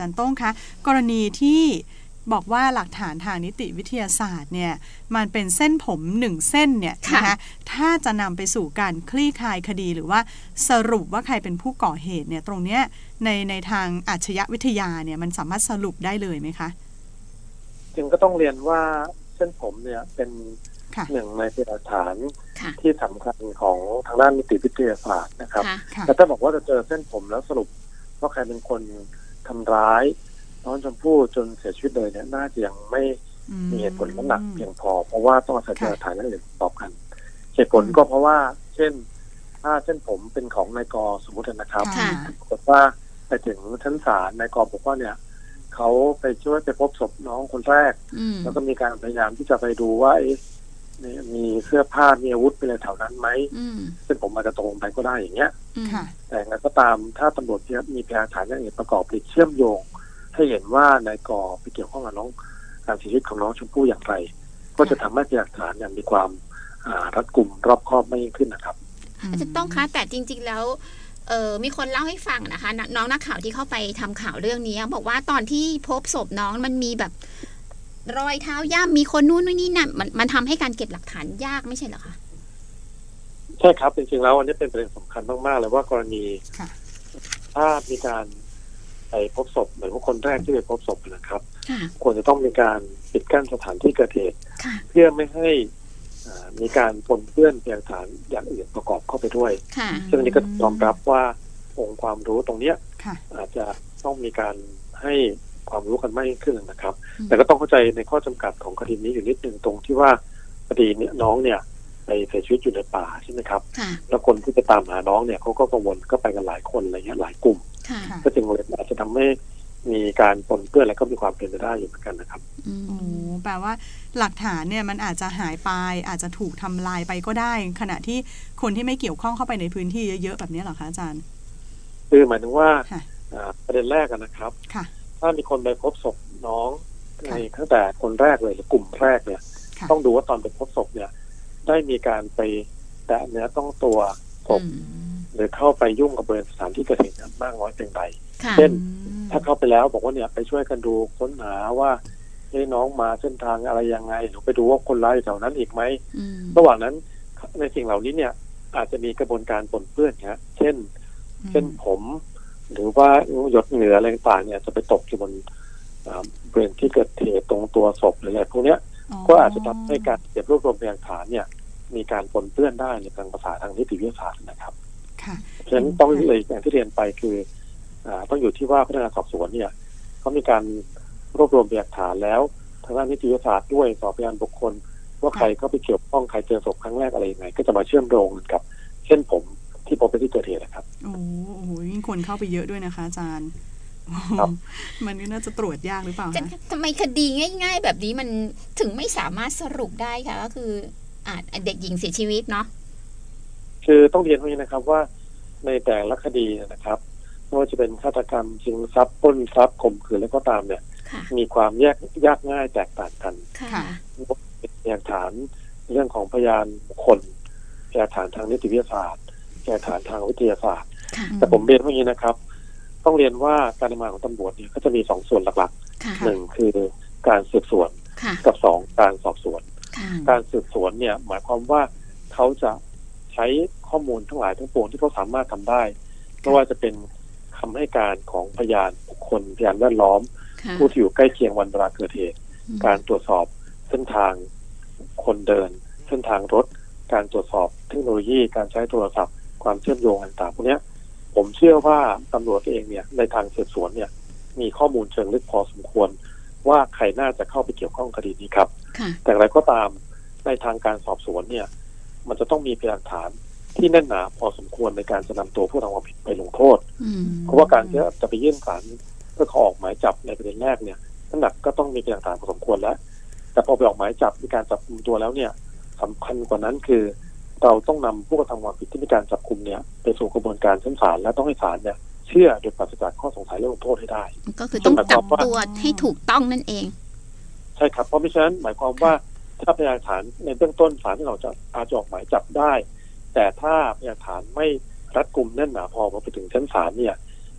จารย์โต้งคะกรณีที่บอกว่าหลักฐานทางนิติวิทยาศาสตร์เนี่ยมันเป็นเส้นผม1เส้นเนี่ยนะคะถ้าจะนำไปสู่การคลี่คลายคดีหรือว่าสรุปว่าใครเป็นผู้ก่อเหตุเนี่ยตรงเนี้ยในทางอาชญาวิทยาเนี่ยมันสามารถสรุปได้เลยไหมคะจึงก็ต้องเรียนว่าเส้นผมเนี่ยเป็นหนึ่งในพยานหลักฐานที่สำคัญของทางด้านนิติวิทยาศาสตร์นะครับแต่ถ้าบอกว่าจะเจอเส้นผมแล้วสรุปว่าใครเป็นคนทำร้ายน้องชมพู่จนเสียชีวิตเลยเนี่ยน่าจะยังไม่มีเหตุผลน้ำหนักเพียงพอเพราะว่าต้องอาศัยพยานหลักฐานอื่นประกอบกันเหตุผลก็เพราะว่าเช่นถ้าเส้นผมเป็นของนายกสมมตินะครับบอกว่าไปถึงชั้นศาลนายกบอกว่าเนี่ยเขาไปช่วยไปพบศพน้องคนแรกแล้วก็มีการพยายามที่จะไปดูว่ามีเสื้อผ้ามีอาวุธเป็นอะไรแถวนั้นไหมซึ่งผมอาจจะตรงไปก็ได้อย่างเงี้ยแต่งั้นก็ตามถ้าตำรวจมีพยานฐานอย่างอื่นประกอบหรือเชื่อมโยงให้เห็นว่านายกไปเกี่ยวข้องกับน้องการเสียชีวิตของน้องชมพู่อย่างไรก็จะทำให้พยานฐานมีความรัดกุมรอบคอบมากยิ่งขึ้นนะครับจะต้องคะแต่จริงๆแล้วมีคนเล่าให้ฟังนะคะน้องนักข่าวที่เข้าไปทำข่าวเรื่องนี้บอกว่าตอนที่พบศพน้องมันมีแบบรอยเท้าย่ำมีคนนู่นนี่นั่นมันทำให้การเก็บหลักฐานยากไม่ใช่เหรอคะใช่ครับจริงๆแล้วอันนี้เป็นประเด็นสำคัญมากๆเลยว่ากรณีถ้ามีการไปพบศพเหมือนว่าคนแรกที่ไปพบศพนะครับควรจะต้องมีการปิดกั้นสถานที่เกิดเหตุเพื่อไม่ให้มีการปนเปื้อนพยานหลักฐานอย่างอื่นประกอบเข้าไปด้วยซึ่งอันนี้ก็ยอมรับว่าองค์ความรู้ตรงนี้อาจจะต้องมีการให้ความรู้กันมากขึ้นนะครับแต่ก็ต้องเข้าใจในข้อจำกัดของคดีนี้อยู่นิดนึงตรงที่ว่าคดีนี้น้องเนี่ยไปเสียชีวิตอยู่ในป่าใช่ไหมครับแล้วคนที่ไปตามหาน้องเนี่ยเขาก็กังวลก็ไปกันหลายคนอะไรเงี้ยหลายกลุ่มก็จึงเลยอาจจะทำให้มีการปนเปื้อนอะไรก็มีความเป็นไปได้อยู่เหมือนกันนะครับแปลว่าหลักฐานเนี่ยมันอาจจะหายไปอาจจะถูกทำลายไปก็ได้ขณะที่คนที่ไม่เกี่ยวข้องเข้าไปในพื้นที่เยอะๆแบบนี้เหรอคะอาจารย์คือหมายถึงว่าประเด็นแรกนะครับถ้ามีคนไปพบศพน้องในตั้งแต่คนแรกเลยหรือกลุ่มแรกเนี่ยต้องดูว่าตอนไปพบศพเนี่ยได้มีการไปแตะเนื้อต้องตัวศพหรือเข้าไปยุ่งกับบริเวณสถานที่เกิดเหตุมากน้อยเพียงใดเช่นถ้าเข้าไปแล้วบอกว่าเนี่ยไปช่วยกันดูค้นหาว่าน้องมาเส้นทางอะไรยังไงหรือไปดูว่าคนร้ายแถวนั้นอีกไหมระหว่างนั้นในสิ่งเหล่านี้เนี่ยอาจจะมีกระบวนการปนเปื้อนฮะเช่นผมหรือว่าหยดเหงื่ออะไรต่างๆเนี่ยจะไปตกอยู่บนบริเวณที่เกิดเหตุตรงตัวศพหรืออะไรพวกนี้ก็อาจจะทำให้การเก็บรวบรวมพยานหลักฐานเนี่ยมีการปนเปื้อนได้ในทางภาษาทางนิติวิทยาศาสตร์นะครับเพราะฉะนั้นต้องเลยอย่างที่เรียนไปคือต้องอยู่ที่ว่าพนักงานสอบสวนเนี่ยเขามีการรวบรวมพยานหลักฐานแล้วทางด้านนิติวิทยาศาสตร์ด้วยสอบพยานบุคคลว่าใครเข้าไปเกี่ยวข้องใครเจอศพครั้งแรกอะไรยังไงก็จะมาเชื่อมโยงกับเส้นผมที่พบในที่เกิดเหตุนะครับโอ้โหยิ่งคนเข้าไปเยอะด้วยนะคะอาจารย์มันก็น่าจะตรวจยากหรือเปล่าคะทำไมคดีง่ายๆแบบนี้มันถึงไม่สามารถสรุปได้ค่ะก็คือเด็กหญิงเสียชีวิตเนาะคือต้องเรียนตรงนี้นะครับว่าในแต่ละคดีนะครับไม่ว่าจะเป็นฆาตกรรมชิงทรัพย์ปล้นทรัพย์ข่มขืนแล้วก็ตามเนี่ยมีความยากง่ายแตกต่างกันพยานฐานเรื่องของพยานบุคคลพยานฐานทางนิติวิทยาศาสตร์พยานฐานทางวิทยาศาสตร์แต่ผมเรียนว่าอย่างนี้นะครับต้องเรียนว่าการทำงานของตำรวจเนี่ยก็จะมี2ส่วนหลักๆ1คือการสืบสวนกับ2การสอบสวนการสืบสวนเนี่ยหมายความว่าเขาจะใช้ข้อมูลทั้งหลายทั้งปวงที่เขาสามารถทำได้ไม่ว่าจะเป็นคำให้การของพยานบุคคลพยานแวดล้อมผู้ที่อยู่ใกล้เคียงวันเวลาเกิดเหตุการตรวจสอบเส้นทางคนเดินเส้นทางรถการตรวจสอบเทคโนโลยีการใช้โทรศัพท์ความเชื่อมโยงต่างๆพวกนี้ผมเชื่อว่าตำรวจเองเนี่ยในทางสืบสวนเนี่ยมีข้อมูลเชิงลึกพอสมควรว่าใครน่าจะเข้าไปเกี่ยวข้องคดีนี้ครับแต่อะไรก็ตามในทางการสอบสวนเนี่ยมันจะต้องมีพยานหลักฐานที่แน่นหนาพอสมควรในการจะนำตัวผู้ทำความผิดไปลงโทษเพราะว่าการที่จะไปยื่นศาลเพื่อขอออกหมายจับในประเด็นแรกเนี่ยน้ำหนักก็ต้องมีพยานหลักฐานพอสมควรแล้วแต่พอไปออกหมายจับมีการจับกุมตัวแล้วเนี่ยสำคัญกว่านั้นคือเราต้องนำผู้กระทำความผิดที่มีการจับกุมเนี่ยไปสู่กระบวนการชั้นศาลและต้องให้ศาลเนี่ยเชื่อโดยปราศจากข้อสงสัยและลงโทษให้ได้ก็คือต้องจับตัวให้ถูกต้องนั่นเองใช่ครับเพราะไม่ฉะนั้นหมายความว่าถ้าพยานหลักฐานในเบื้องต้นศาลที่เราจะอาจจะออกหมายจับได้แต่ถ้าพยานหลักฐานไม่รัดกุมแน่นหนาพอไปถึงชั้นศาลเนี่ย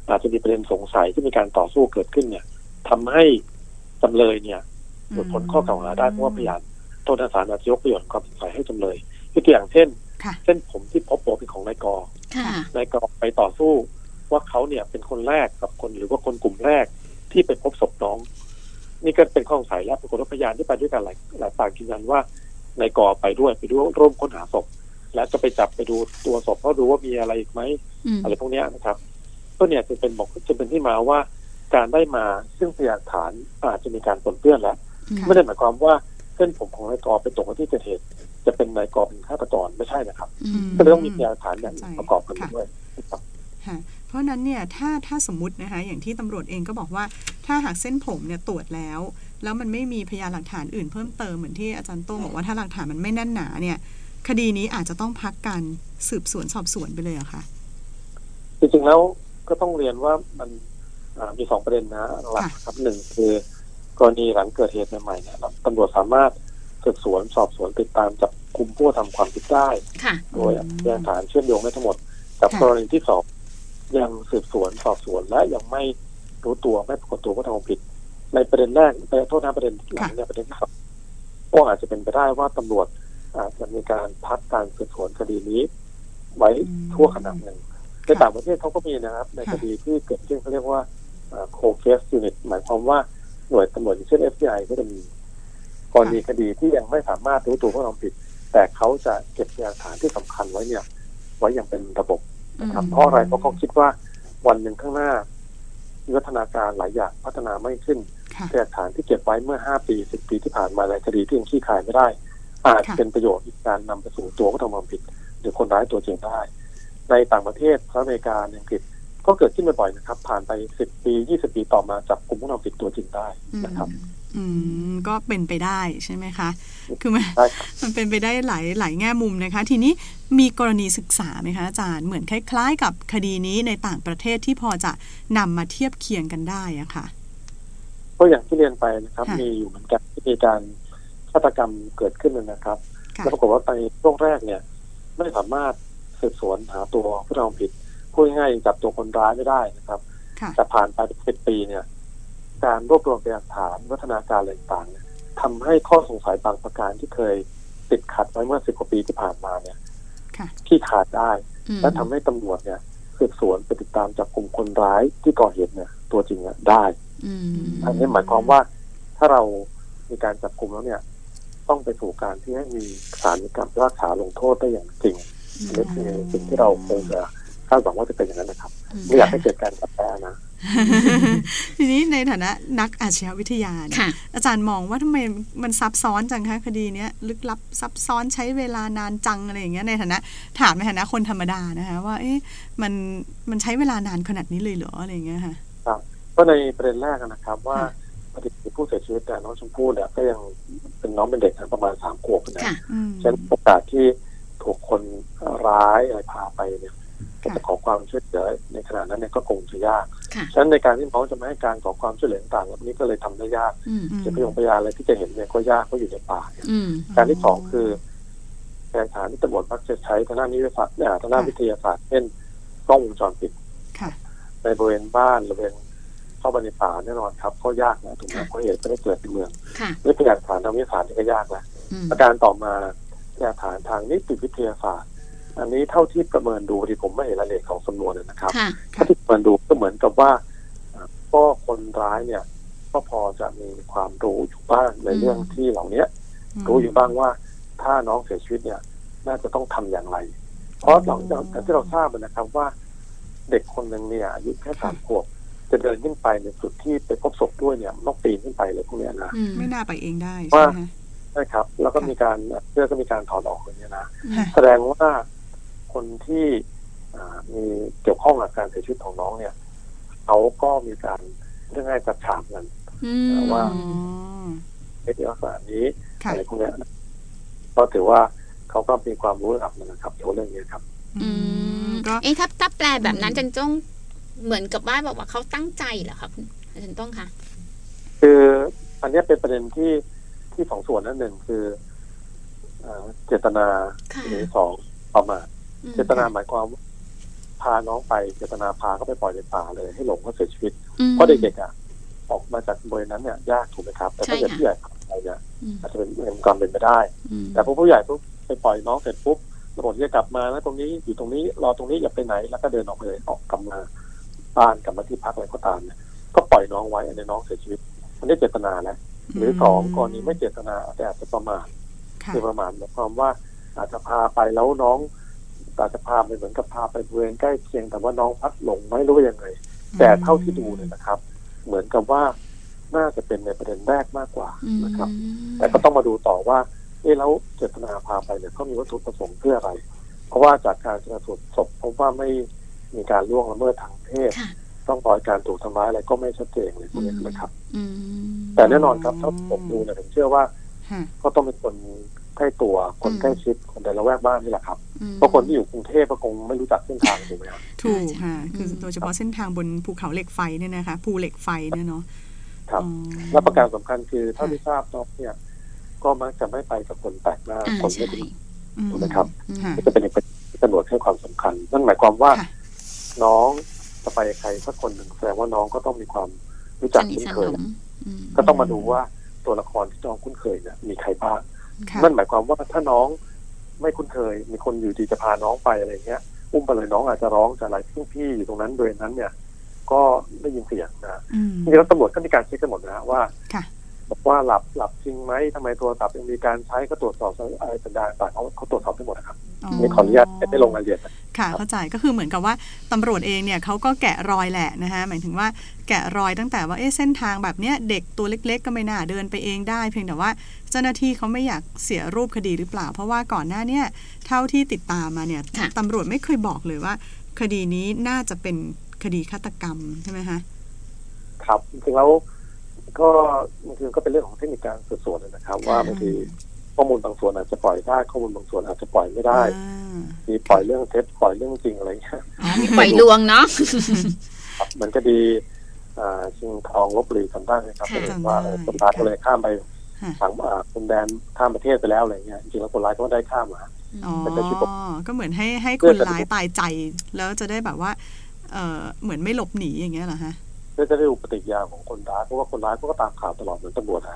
อาจจะมีประเด็นสงสัยที่มีการต่อสู้เกิดขึ้นเนี่ยทำให้จำเลยเนี่ยหลุดพ้นข้อกล่าวหาได้เพราะว่าพยานโทษศาลอาจจะยกประโยชน์ความสงสัยให้จำเลยยกตัวอย่างเช่นเส้นผมที่พบเป็นของนายกนายกไปต่อสู้ว่าเขาเนี่ยเป็นคนแรกกับคนหรือว่าคนกลุ่มแรกที่ไปพบศพน้องนี่ก็เป็นข้อสงสัยแล้วปรากฏว่าพยานที่ไปด้วยกันหลายปากยืนยันว่านายกไปด้วยร่วมค้นหาศพและจะไปจับไปดูตัวศพเพราะดูว่ามีอะไรอีกไหมอะไรพวกนี้นะครับก็เนี่ยจะเป็นที่มาว่าการได้มาซึ่งพยานฐานอาจจะมีการปนเปื้อนแล้วไม่ได้หมายความว่าเส้นผมของนายกไปตกที่เกิดเหตุจะเป็นนายกเป็นฆาตกรไม่ใช่นะครับก็เลยต้องมีพยานฐานอย่างประกอบกันด้วยเพราะนั้นเนี่ยถ้าสมมุตินะคะอย่างที่ตำรวจเองก็บอกว่าถ้าหากเส้นผมเนี่ยตรวจแล้วมันไม่มีพยานหลักฐานอื่นเพิ่มเติมเหมือนที่อาจารย์โต้งบอกว่าถ้าหลักฐานมันไม่แน่นหนาเนี่ยคดีนี้อาจจะต้องพักการสืบสวนสอบสวนไปเลยเหรอคะจริงๆแล้วก็ต้องเรียนว่ามันมี2ประเด็นนะหลักครับหนึ่งคือกรณีหลังเกิดเหตุใหม่ๆเนี่ยตำรวจสามารถสืบสวนสอบสวนติดตามจับกุมผู้ทำความผิดได้โดยพยานฐานเชื่อมโยงได้ทั้งหมดกับกรณีที่2ยังสืบสวนสอบสวนและยังไม่รู้ตัวไม่ปรากฏตัวผู้ทำความผิดในประเด็นแรกโทษนะประเด็นหลังเนี่ยประเด็นที่2ก็อาจจะเป็นไปได้ว่าตำรวจอาจจะมีการพักการสืบสวนคดีนี้ไว้ชั่วขณะหนึ่งในต่างประเทศเขาก็มีนะครับในคดีที่เกิดขึ้นเขาเรียกว่าco-case unit หมายความว่าหน่วยตำรวจเช่น FBI ก็จะมีกรณีคดีที่ยังไม่สามารถรู้ตัวผู้ทำผิดแต่เขาจะเก็บพยานฐานที่สำคัญไว้อย่างเป็นระบบนะครับเพราะอะไรเพราะเขาคิดว่าวันหนึ่งข้างหน้าวิวัฒนาการหลายอย่างพัฒนาไม่ขึ้นพยานฐานที่เก็บไว้เมื่อ5 ปี10 ปีที่ผ่านมาในคดีที่ยังคลี่คลายไม่ได้อาจเป็นประโยชน์ในการนำไปสู่ตัวผู้ทำความผิดหรือคนร้ายตัวจริงได้ในต่างประเทศสหรัฐอเมริกาอังกฤษก็เกิดขึ้นบ่อยๆนะครับผ่านไป10 ปี20 ปีต่อมาจับกลุ่มผู้ทำผิดตัวจริงได้นะครับก็เป็นไปได้ใช่ไหมคะคือมันเป็นไปได้หลายแง่มุมนะคะทีนี้มีกรณีศึกษาไหมคะอาจารย์เหมือนคล้ายๆกับคดีนี้ในต่างประเทศที่พอจะนำมาเทียบเคียงกันได้อะค่ะก็อย่างที่เรียนไปนะครับมีอยู่เหมือนกันที่มีการฆาตกรรมเกิดขึ้นนะครับแล้วปรากฏว่าในช่วงแรกเนี่ยไม่สามารถสืบสวนหาตัวผู้ทำผิดพูดง่ายๆจับตัวคนร้ายไม่ได้นะครับแต่ผ่านไป10 ปีเนี่ยการรวบรวมพยานหลักฐานวัฒนาการอะไรต่างๆทำให้ข้อสงสัยบางประการที่เคยติดขัดไว้เมื่อ10 กว่าปีที่ผ่านมาเนี่ยที่ขาดได้และทำให้ตำรวจเนี่ยสืบสวนไปติดตามจับกลุ่มคนร้ายที่ก่อเหตุเนี่ยตัวจริงได้อันนี้หมายความว่าถ้าเรามีการจับกลุ่มแล้วเนี่ยต้องไปสู่การที่ให้มีศาลมีการพิพากษาลงโทษได้อย่างจริงอันนี้คือสิ่งที่เราคงจะคาดหวังว่าจะเป็นอย่างนั้นนะครับไม่อยากให้เกิดการจับแพ้นะทีนี้ในฐานะนักอาชญาวิทยาอาจารย์มองว่าทำไมมันซับซ้อนจังคะคดีนี้ลึกลับซับซ้อนใช้เวลานานจังอะไรอย่างเงี้ยในฐานะถามในฐานะคนธรรมดานะคะว่ามันใช้เวลานานขนาดนี้เลยเหรออะไรอย่างเงี้ยค่ะครับก็ในประเด็นแรกนะครับว่าปฏิบัติผู้เสียชีวิตแต่น้องชมพู่เนี่ยก็ยังเป็นน้องเป็นเด็กประมาณ3 ขวบนะฉะนั้นโอกาสที่ถูกคนร้ายอะไรพาไปเนี่ยจะขอความช่วยเหลือในขณะนั้นเนี่ยก็คงจะยากฉะนั้นในการที่น้องจะมาให้การขอความช่วยเหลือต่างๆแบบนี้ก็เลยทำได้ยากจะพยานอะไรที่จะเห็นเนี่ยก็ยากเพราะอยู่ในป่าการที่2คือพยานฐานที่ตำรวจมักจะใช้ทางด้านวิทยาศาสตร์ทางด้านวิทยาศาสตร์เช่นกล้องวงจรปิดในบริเวณบ้านหรือเป็นเข้าไปในป่าแน่นอนครับก็ยากนะถูกไหมเพราะเหตุไม่ได้เกิดในเมืองนี่พยานฐานทางวิทยาศาสตร์ก็ยากแล้วประการต่อมาพยานฐานทางนิติวิทยาศาสตร์อันนี้เท่าที่ประเมินดูที่ผมไม่เห็นรายละเอียดของสำนวนนะครับถ้าที่ประเมินดูก็เหมือนกับว่าก็คนร้ายเนี่ยก็พอจะมีความรู้อยู่บ้างในเรื่องที่เหล่านี้รู้อยู่บ้างว่าถ้าน้องเสียชีวิตเนี่ยน่าจะต้องทำอย่างไรเพราะหลังจากที่เราทราบนะครับว่าเด็กคนหนึ่งเนี่ยอายุแค่3 ขวบจะเดินขึ้นไปในจุดที่ไปพบศพด้วยเนี่ยต้องปีนขึ้นไปเลยพวกนี้นะไม่น่าไปเองได้ใช่ไหมใช่ครับแล้วก็มีการเสื้อก็มีการถอดออกอย่างนี้นะแสดงว่าคนที่มีเกี่ยวข้องกับการเสียชีวิตของน้องเนี่ยเขาก็มีการเรื่องง่ายจัดฉากกันว่าในลักษณะนี้อะไรพวกนี้ก็ถือว่าเขาก็มีความรู้ระดับนึงนะครับเกี่ยวกับเรื่องนี้ครับถ้าแปลแบบนั้นจันจ้องเหมือนกับว่าบอกว่าเขาตั้งใจเหรอคะคุณจันต้องค่ะคืออันนี้เป็นประเด็นที่2 ส่วนนั่นหนึ่งคือเจตนาหรือ2ประมาทเจตนาหมายความว่าพพาน้องไปเจตนาพาเขาไปปล่อยในป่าเลยให้หลงเขาเสียชีวิตเพราะเด็กๆอ่ะออกมาจากบริเวณนั้นเนี่ยยากถูกไหมครับแต่ถ้าเกิดผู้ใหญ่ไปเนี่ยอาจจะเป็นความเป็นไปได้แต่พอผู้ใหญ่ปุ๊บไปปล่อยน้องเสร็จปุ๊บระบบจะกลับมาแล้วตรงนี้อยู่ตรงนี้รอตรงนี้อย่าไปไหนแล้วก็เดินออกไปเลยออกกลับมาบ้านกลับมาที่พักอะไรก็ตามเนี่ยก็ปล่อยน้องไว้อันนี้น้องเสียชีวิตมันได้เจตนาแล้วหรือสองกรณีไม่เจตนาแต่อาจจะประมาทคือประมาทหมายความว่าอาจจะพาไปแล้วน้องอาจจะพาไปเหมือนกับพาไปบริเวณใกล้เคียงแต่ว่าน้องพัดหลงไม่รู้ยังไงแต่เท่าที่ดูเนี่ยนะครับเหมือนกับว่าน่าจะเป็นในประเด็นแรกมากกว่านะครับแต่ก็ต้องมาดูต่อว่าแล้วเจตนาพาไปเนี่ยเขามีวัตถุประสงค์เพื่ออะไรเพราะว่าจากการชันสูตรศพพบว่าไม่มีการล่วงละเมิดทางเพศต้องรอยการถูกทำร้ายอะไรก็ไม่ชัดเจนเลยพวกนี้นะครับแต่แน่นอนครับถ้าผมดูเนี่ยผมเชื่อว่าก็ต้องเป็นคนใกล้ตัวคนใกล้ชิดคนในละแวกบ้านนี่แหละครับเพราะคนที่อยู่กรุงเทพก็คงไม่รู้จักเส้นทางถูกไหมครับถูกค่ะคือโดยเฉพาะเส้นทางบนภูเขาเหล็กไฟเนี่ยนะคะภูเหล็กไฟเนี่ยเนาะครับและประการสำคัญคือเท่าที่ทราบน้องเนี่ยก็มักจะไม่ไปกับคนแปลกหน้าคนไม่รู้ถูกไหมครับจะเป็นตำรวจให้ความสำคัญนั่นหมายความว่าน้องจะไปใครสักคนหนึ่งแสดงว่าน้องก็ต้องมีความรู้จักคุ้นเคยก็ต้องมาดูว่าตัวละครที่น้องคุ้นเคยเนี่ยมีใครบ้างนั่นหมายความว่าถ้าน้องไม่คุ้นเคยมีคนอยู่ดีจะพาน้องไปอะไรเงี้ยอุ้มไปเลยน้องอาจจะร้องจะอะไรพี่อยู่ตรงนั้นโดยนั้นเนี่ยก็ได้ยินเสียงนะทีนี้ตำรวจก็มีการเช็คกันหมดนะว่าบอกว่าหลับจริงไหมทำไมโทรศัพท์ยังมีการใช้ก็ตรวจสอบอะไรสัญญาณต่างเขาตรวจสอบทั้งหมดนะครับนี่ขออนุญาตไม่ลงรายละเอียดค่ะเข้าใจก็คือเหมือนกับว่าตำรวจเองเนี่ยเขาก็แกะรอยแหละนะคะหมายถึงว่าแกะรอยตั้งแต่ว่าเส้นทางแบบเนี้ยเด็กตัวเล็กๆก็ไม่น่าเดินไปเองได้เพียงแต่ว่าเจ้าหน้าที่เขาไม่อยากเสียรูปคดีหรือเปล่าเพราะว่าก่อนหน้านี้เท่าที่ติดตามมาเนี่ยตำรวจไม่เคยบอกเลยว่าคดีนี้น่าจะเป็นคดีฆาตกรรมใช่ไหมคะครับจริงๆแล้วก็บางทีก็เป็นเรื่องของเทคนิคการสืบสวนนะครับว่าบางทีข้อมูลบางส่วนอาจจะปล่อยได้ข้อมูลบางส่วนอาจจะปล่อยไม่ได้มีปล่อยเรื่องเท็จปล่อยเรื่องจริงอะไรเงี้ยปล่อยลวงเนาะเหมือนคดีชิงทองลพบุรีทำได้นะครับเป็นว่าคนร้ายก็เลยข้ามไปฝั่งคนแดนข้ามประเทศไปแล้วอะไรเงี้ยจริงๆแล้วคนร้ายก็ได้ข้ามมาก็เหมือนให้คนร้ายตายใจแล้วจะได้แบบว่าเหมือนไม่หลบหนีอย่างเงี้ยเหรอฮะเพื่อจะได้ดูปฏิกิริยาของคนร้ายเพราะว่าคนร้ายก็ตามข่าวตลอดเหมือนตำรวจนะ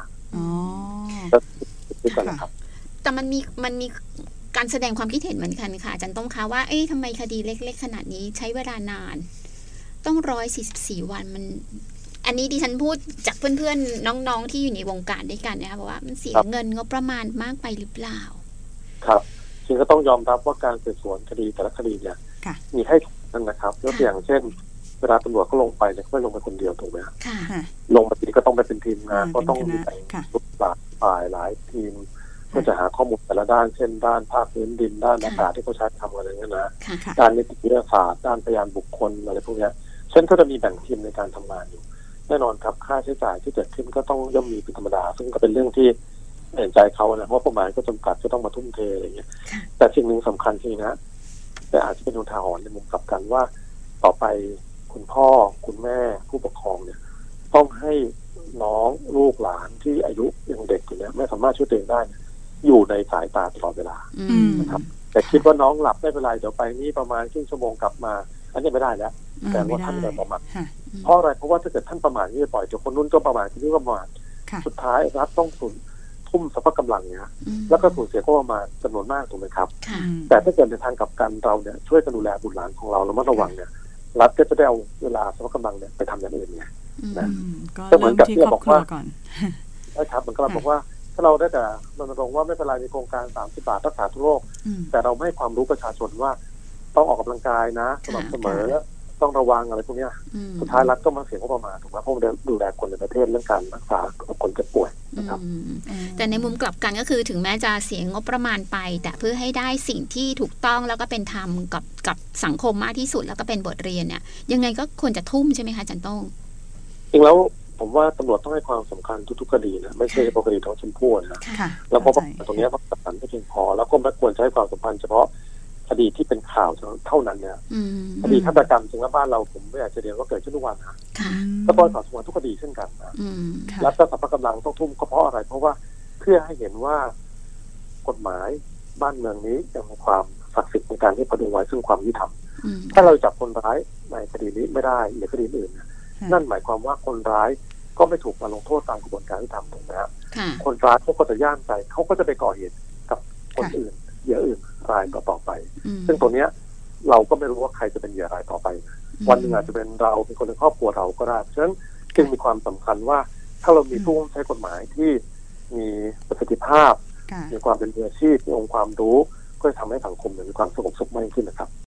แต่มันมีการแสดงความคิดเห็นเหมือนกันค่ะอาจารย์ต้องคะว่าทำไมคดีเล็กๆขนาดนี้ใช้เวลานานต้อง144 วันมันอันนี้ดิฉันพูดจากเพื่อนๆน้องๆที่อยู่ในวงการด้วยกันนะคะเพราะว่ามันเสียเงินงบประมาณมากไปหรือเปล่าครับจริงก็ต้องยอมรับว่าการสืบสวนคดีแต่ละคดีเนี่ยมีให้นั่นนะครับยกตัวอย่างเช่นเวลาตำรวจเขาลงไปเนี่ยเขาไม่ลงไปคนเดียวถูกไหมครับลงไปทีก็ต้องไปเป็นทีมงานก็ต้องมีทุกฝ่ายหลายทีมเพื่อจะหาข้อมูลแต่ละด้านเช่นด้านภาคพื้นดินด้านอากาศที่เขาใช้ทำอะไรเงี้ยนะด้านนิติวิทยาศาสตร์ด้านพยานบุคคลอะไรพวกนี้เช่นก็จะมีแบ่งทีมในการทำงานอยู่แน่นอนครับค่าใช้จ่ายที่เกิดขึ้นก็ต้องย่อมมีเป็นธรรมดาซึ่งก็เป็นเรื่องที่เห็นใจเขานะเพราะประมาณก็จำกัดก็ต้องมาทุ่มเทอะไรเงี้ยแต่สิ่งหนึ่งสำคัญคือนะแต่อาจจะเป็นอุทาหรณ์ในมุมกลับกันว่าต่อไปคุณพ่อคุณแม่ผู้ปกครองเนี่ยต้องให้น้องลูกหลานที่อายุยังเด็กอยู่เนี่ยไม่สามารถช่วยตัวเองได้อยู่ในสายตาตลอดเวลานะครับแต่คิดว่าน้องหลับไม่เป็นไรเดี๋ยวไปนี่ประมาณครึ่งชั่วโมงกลับมาอันนี้ไม่ได้แล้วแต่ว่าท่านจะประมาทเพราะอะไรเพราะว่าถ้าเกิดท่านประมาทนี่จะปล่อยเดี๋ยวคนนู้นก็ประมาทคนนี้ก็ประมาทสุดท้ายรัฐต้องทุ่มทรัพย์กำลังเนี่ยแล้วก็สูญเสียก็ประมาณจำนวนมากถูกไหมครับแต่ถ้าเกิดในทางกลับกันเราเนี่ยช่วยกันดูแลบุตรหลานของเราระมัดระวังเนี่ยรัฐก็จะได้เอาเวลาทรัพย์กำลังเนี่ยไปทำอย่างอื่นเนี่ยนะก็เหมือนกับที่เราบอกว่าใช่ครับมันก็บอกว่าถ้าเราได้แต่รณรงค์ว่าไม่เป็นไรในโครงการ30 บาทรักษาทุกโรคแต่เราไม่ให้ความรู้ประชาชนว่าต้องออกกำลังกายนะสม่ำเสมอต้องระวังอะไรพวกนี้สุดท้ายรัฐก็มาเสียงก็ประมาณถูกไหมเพราะมันดูแลคนในประเทศเรื่องการรักษาคนเจ็บป่วยนะครับแต่ในมุมกลับกันก็คือถึงแม้จะเสียงบประมาณไปแต่เพื่อให้ได้สิ่งที่ถูกต้องแล้วก็เป็นธรรมกับสังคมมากที่สุดแล้วก็เป็นบทเรียนเนี่ยยังไงก็ควรจะทุ่มใช่ไหมคะอาจารย์ต้องจริงแล้วผมว่าตำรวจต้องให้ความสำคัญทุกๆคดีนะไม่ใช่เฉพาะคดีท้องชมพู่นะแล้วก็ตรงนี้ต้องตัดสินไม่เพียงพอแล้วก็ไม่ควรใช้ความสัมพันธ์เฉพาะคดีที่เป็นข่าวเท่านั้นเนี่ยคดีฆาตกรรมจริงแล้วบ้านเราผมไม่อยากจะเรียนว่าเกิดขึ้นทุกวันนะก็ต้องสอบสวนทุกคดีเช่นกันนะแล้วก็สรรพกำลังต้องทุ่มก็เพราะอะไรเพราะว่าเพื่อให้เห็นว่ากฎหมายบ้านเมืองนี้ยังมีความศักดิ์สิทธิ์ในการที่พดุงไว้ซึ่งความยุติธรรมถ้าเราจับคนร้ายในคดีนี้ไม่ได้หรือคดีอื่นนั่นหมายความว่าคนร้ายก็ไม่ถูกมาลงโทษตามกระบวนการที่ทำถูกไหมครับคนร้ายเขาก็จะย่ามใจเขาก็จะไปก่อเหตุกับคนอื่นเหยื่ออื่นรายต่อไปซึ่งตัวเนี้ยเราก็ไม่รู้ว่าใครจะเป็นเหยื่อรายต่อไปวันหนึ่งอาจจะเป็นเราเป็นคนในครอบครัวเราก็ได้ฉะนั้นจึงมีความสำคัญว่าถ้าเรามีผู้ใช้กฎหมายที่มีประสิทธิภาพมีความเป็นมืออาชีพมีองค์ความรู้ก็จะทำให้สังคมมีความสงบสุขมากขึ้นนะครับ